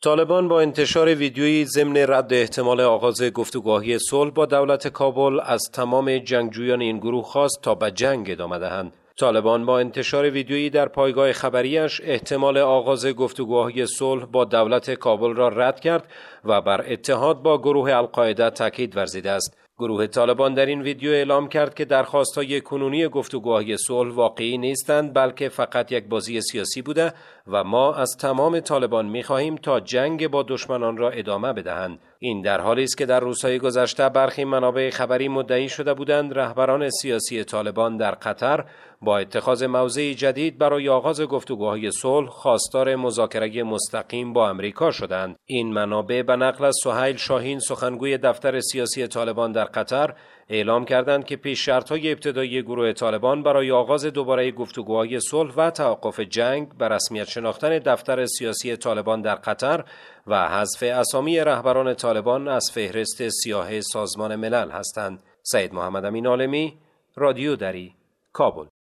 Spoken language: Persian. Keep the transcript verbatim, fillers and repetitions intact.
طالبان با انتشار ویدیویی ضمن رد احتمال آغاز گفتگوهای صلح با دولت کابل از تمام جنگجویان این گروه خواست تا به جنگ ادامه دهند. طالبان با انتشار ویدیویی در پایگاه خبریش احتمال آغاز گفتگوهای صلح با دولت کابل را رد کرد و بر اتحاد با گروه القاعده تاکید ورزیده است. گروه طالبان در این ویدیو اعلام کرد که درخواست‌های کنونی گفتگوهای صلح واقعی نیستند، بلکه فقط یک بازی سیاسی بوده و ما از تمام طالبان می‌خواهیم تا جنگ با دشمنان را ادامه بدهند. این در حالی است که در روزهای گذشته برخی منابع خبری مدعی شده بودند رهبران سیاسی طالبان در قطر با اتخاذ موضع جدید برای آغاز گفتگوهای صلح خواستار مذاکره مستقیم با امریکا شدند. این منابع به نقل از سهیل شاهین سخنگوی دفتر سیاسی طالبان در قطر اعلام کردند که پیش شرط‌های ابتدایی گروه طالبان برای آغاز دوباره گفتگوهای صلح و توقف جنگ به رسمیت شناختن دفتر سیاسی طالبان در قطر و حذف اسامی رهبران طالبان از فهرست سیاه سازمان ملل هستند. سید محمد امین عالمی، رادیو دری، کابل.